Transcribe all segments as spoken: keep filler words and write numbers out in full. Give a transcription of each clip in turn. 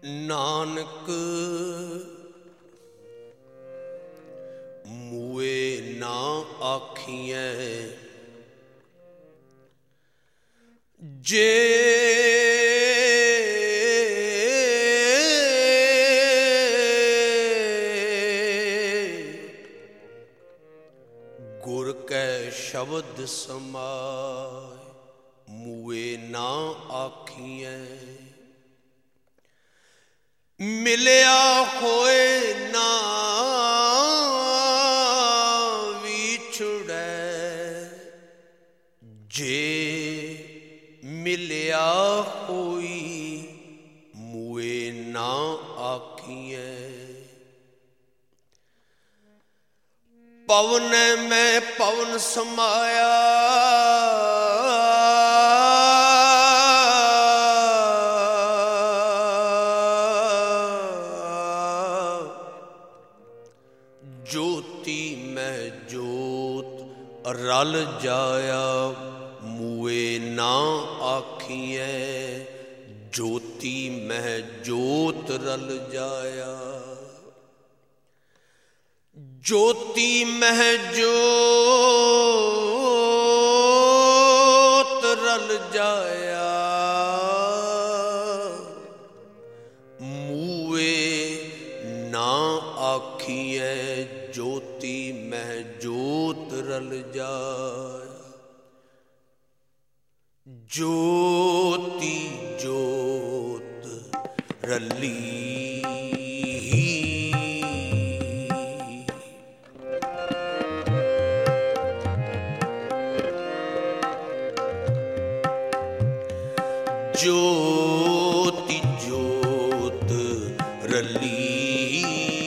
नानक मुए ना आखिए जे गुर कै शब्द समाय मुए ना आखिए मिलया होए ना विछुड़े जे मिलया होई मुए ना आखिए पवन में पवन समाया ज्योति में जोत रल जाया मुए ना आखिए ज्योति में जोत रल जाया ज्योति में जोत रल जाया मुए ना आखिए ज्योति में जोत रल जाया ज्योति जोत रली ज्योति जोत रली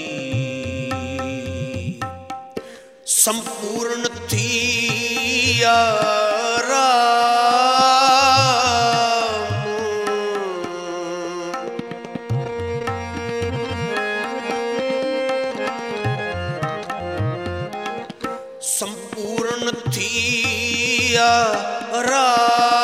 संपूर्ण थिया राम संपूर्ण थिया राम